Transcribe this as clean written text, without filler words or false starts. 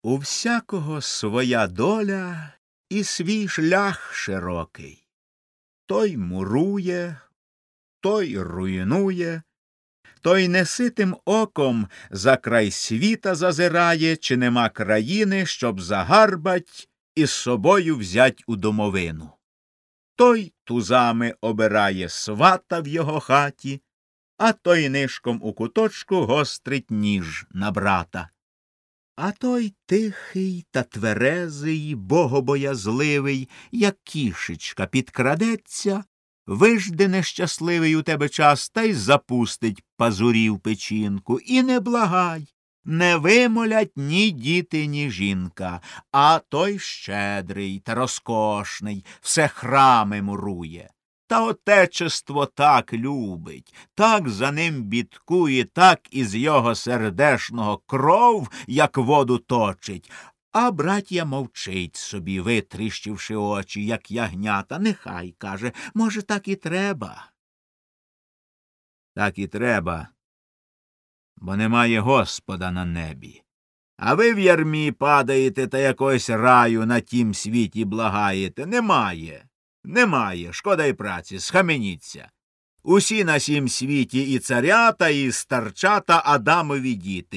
У всякого своя доля і свій шлях широкий. Той мурує, той руйнує, той неситим оком за край світа зазирає, чи нема країни, щоб загарбать і з собою взять у домовину. Той тузами обирає свата в його хаті, а той нишком у куточку гострить ніж на брата. А той тихий та тверезий, богобоязливий, як кішечка, підкрадеться, вижде нещасливий у тебе час та й запустить пазурів печінку. І не благай, не вимолять ні діти, ні жінка, а той щедрий та розкошний, все храми мурує. Та отечество так любить, так за ним бідкує, так із його сердешного кров, як воду точить. А братія мовчить собі, витріщивши очі, як ягнята. Нехай, каже, може, так і треба. Так і треба, бо немає Господа на небі. А ви в ярмі падаєте та якогось раю на тім світі благаєте. Немає. Немає, шкода й праці, схаменіться. Усі на сім світі і царята, і старчата Адамові діти.